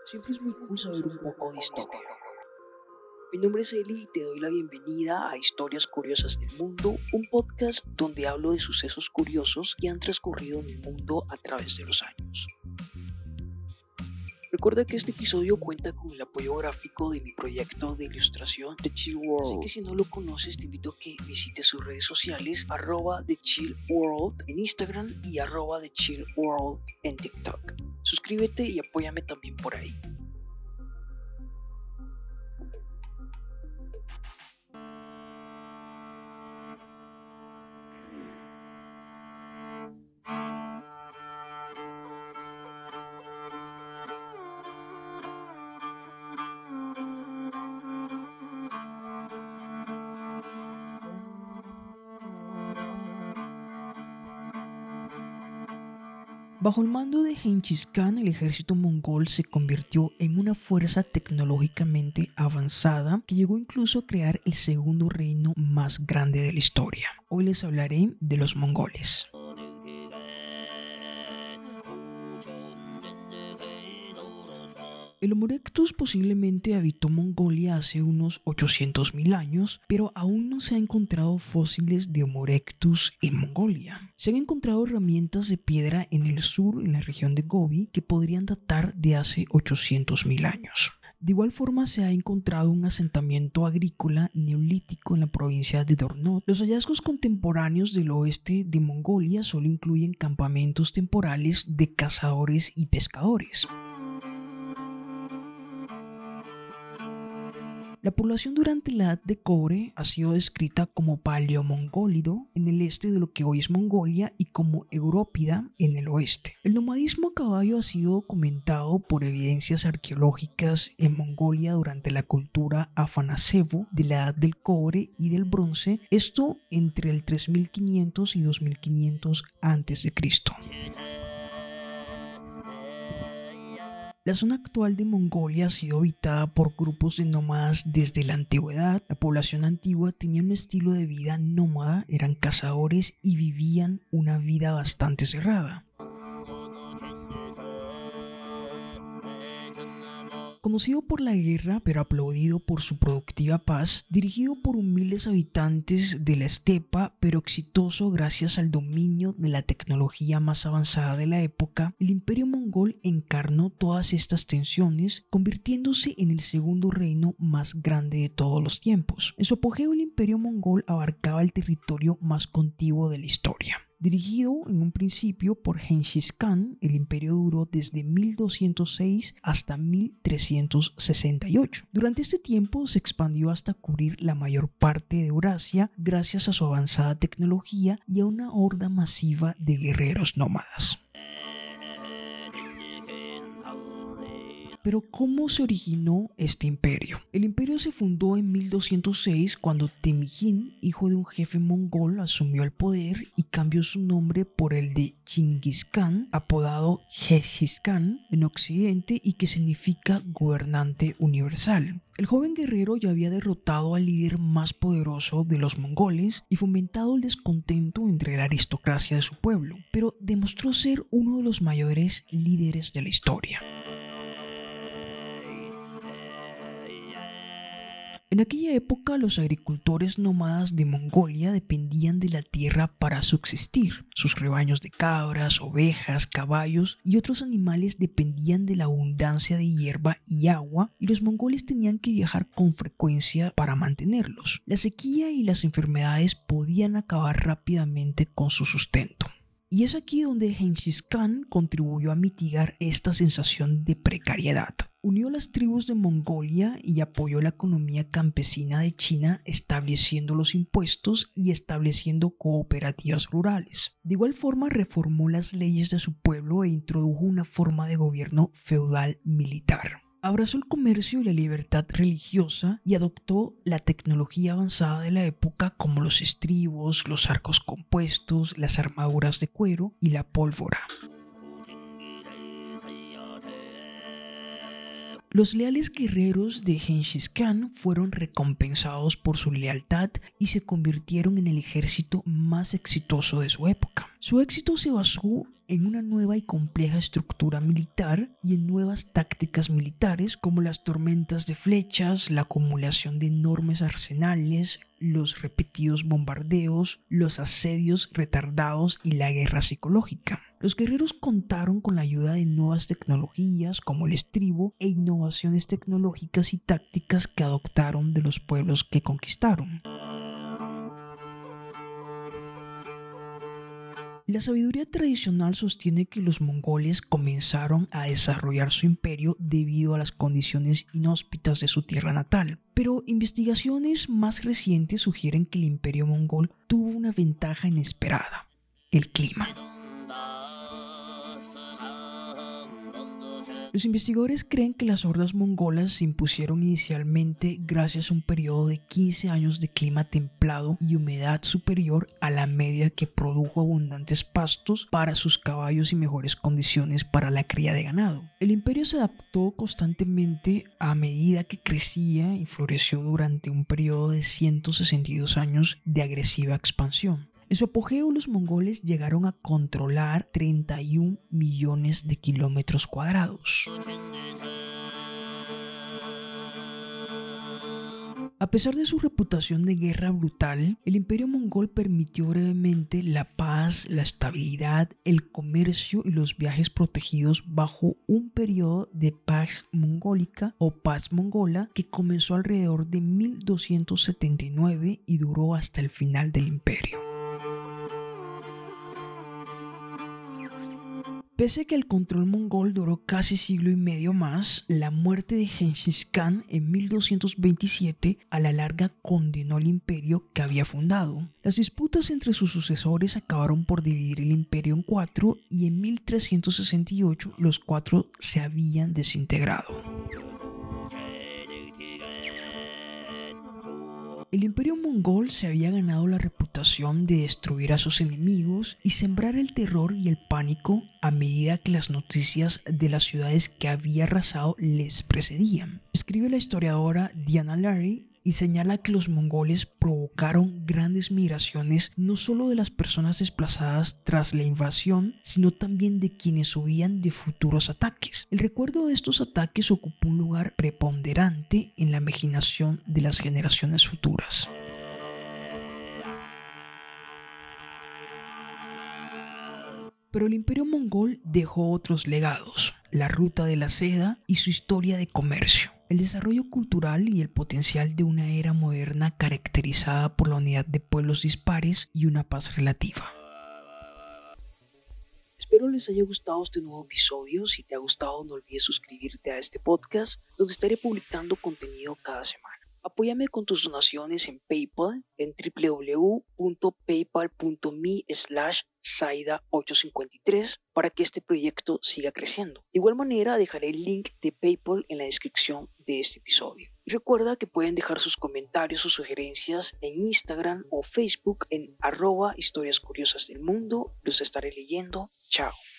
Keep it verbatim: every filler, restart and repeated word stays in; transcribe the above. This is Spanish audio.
Siempre es muy cool saber un poco de historia. Mi nombre es Eli y te doy la bienvenida a Historias Curiosas del Mundo, un podcast donde hablo de sucesos curiosos que han transcurrido en el mundo a través de los años. Recuerda que este episodio cuenta con el apoyo gráfico de mi proyecto de ilustración The Chill World, así que si no lo conoces te invito a que visites sus redes sociales arroba The Chill World en Instagram y arroba The Chill World en TikTok. Suscríbete y apóyame también por ahí. Bajo el mando de Genghis Khan, el ejército mongol se convirtió en una fuerza tecnológicamente avanzada que llegó incluso a crear el segundo reino más grande de la historia. Hoy les hablaré de los mongoles. El Homo erectus posiblemente habitó Mongolia hace unos ochocientos mil años, pero aún no se han encontrado fósiles de Homo erectus en Mongolia. Se han encontrado herramientas de piedra en el sur, en la región de Gobi, que podrían datar de hace ochocientos mil años. De igual forma se ha encontrado un asentamiento agrícola neolítico en la provincia de Dornot. Los hallazgos contemporáneos del oeste de Mongolia solo incluyen campamentos temporales de cazadores y pescadores. La población durante la Edad de Cobre ha sido descrita como paleomongólido en el este de lo que hoy es Mongolia y como európida en el oeste. El nomadismo a caballo ha sido documentado por evidencias arqueológicas en Mongolia durante la cultura Afanasevo de la Edad del Cobre y del Bronce, esto entre el tres mil quinientos y dos mil quinientos antes de Cristo. La zona actual de Mongolia ha sido habitada por grupos de nómadas desde la antigüedad. La población antigua tenía un estilo de vida nómada, eran cazadores y vivían una vida bastante cerrada. Conocido por la guerra, pero aplaudido por su productiva paz, dirigido por humildes habitantes de la estepa, pero exitoso gracias al dominio de la tecnología más avanzada de la época, el Imperio Mongol encarnó todas estas tensiones, convirtiéndose en el segundo reino más grande de todos los tiempos. En su apogeo, el Imperio Mongol abarcaba el territorio más contiguo de la historia. Dirigido en un principio por Genghis Khan, el imperio duró desde mil doscientos seis hasta mil trescientos sesenta y ocho. Durante este tiempo se expandió hasta cubrir la mayor parte de Eurasia gracias a su avanzada tecnología y a una horda masiva de guerreros nómadas. Pero ¿cómo se originó este imperio? El imperio se fundó en mil doscientos seis cuando Temujin, hijo de un jefe mongol, asumió el poder y cambió su nombre por el de Chingis Khan, apodado Genghis Khan en Occidente y que significa gobernante universal. El joven guerrero ya había derrotado al líder más poderoso de los mongoles y fomentado el descontento entre la aristocracia de su pueblo, pero demostró ser uno de los mayores líderes de la historia. En aquella época, los agricultores nómadas de Mongolia dependían de la tierra para subsistir. Sus rebaños de cabras, ovejas, caballos y otros animales dependían de la abundancia de hierba y agua, y los mongoles tenían que viajar con frecuencia para mantenerlos. La sequía y las enfermedades podían acabar rápidamente con su sustento. Y es aquí donde Genghis Khan contribuyó a mitigar esta sensación de precariedad. Unió las tribus de Mongolia y apoyó la economía campesina de China, estableciendo los impuestos y estableciendo cooperativas rurales. De igual forma, reformó las leyes de su pueblo e introdujo una forma de gobierno feudal militar. Abrazó el comercio y la libertad religiosa y adoptó la tecnología avanzada de la época como los estribos, los arcos compuestos, las armaduras de cuero y la pólvora. Los leales guerreros de Genghis Khan fueron recompensados por su lealtad y se convirtieron en el ejército más exitoso de su época. Su éxito se basó en una nueva y compleja estructura militar y en nuevas tácticas militares como las tormentas de flechas, la acumulación de enormes arsenales, los repetidos bombardeos, los asedios retardados y la guerra psicológica. Los guerreros contaron con la ayuda de nuevas tecnologías como el estribo e innovaciones tecnológicas y tácticas que adoptaron de los pueblos que conquistaron. La sabiduría tradicional sostiene que los mongoles comenzaron a desarrollar su imperio debido a las condiciones inhóspitas de su tierra natal, pero investigaciones más recientes sugieren que el imperio mongol tuvo una ventaja inesperada: el clima. Los investigadores creen que las hordas mongolas se impusieron inicialmente gracias a un periodo de quince años de clima templado y humedad superior a la media que produjo abundantes pastos para sus caballos y mejores condiciones para la cría de ganado. El imperio se adaptó constantemente a medida que crecía y floreció durante un periodo de ciento sesenta y dos años de agresiva expansión. En su apogeo, los mongoles llegaron a controlar treinta y un millones de kilómetros cuadrados. A pesar de su reputación de guerra brutal, el imperio mongol permitió brevemente la paz, la estabilidad, el comercio y los viajes protegidos bajo un periodo de Pax Mongólica o Paz Mongola que comenzó alrededor de mil doscientos setenta y nueve y duró hasta el final del imperio. Pese a que el control mongol duró casi siglo y medio más, la muerte de Genghis Khan en mil doscientos veintisiete a la larga condenó al imperio que había fundado. Las disputas entre sus sucesores acabaron por dividir el imperio en cuatro y en mil trescientos sesenta y ocho los cuatro se habían desintegrado. El imperio mongol se había ganado la reputación de destruir a sus enemigos y sembrar el terror y el pánico a medida que las noticias de las ciudades que había arrasado les precedían. Escribe la historiadora Diana Larry y señala que los mongoles provocaron grandes migraciones no solo de las personas desplazadas tras la invasión, sino también de quienes huían de futuros ataques. El recuerdo de estos ataques ocupó un lugar preponderante en la imaginación de las generaciones futuras. Pero el imperio mongol dejó otros legados: la ruta de la seda y su historia de comercio, el desarrollo cultural y el potencial de una era moderna caracterizada por la unidad de pueblos dispares y una paz relativa. Espero les haya gustado este nuevo episodio. Si te ha gustado, no olvides suscribirte a este podcast, donde estaré publicando contenido cada semana. Apóyame con tus donaciones en PayPal en w w w punto paypal punto me slash saida ocho cinco tres para que este proyecto siga creciendo. De igual manera, dejaré el link de PayPal en la descripción de este episodio. Y recuerda que pueden dejar sus comentarios o sugerencias en Instagram o Facebook en arroba historias curiosas del mundo. Los estaré leyendo. Chao.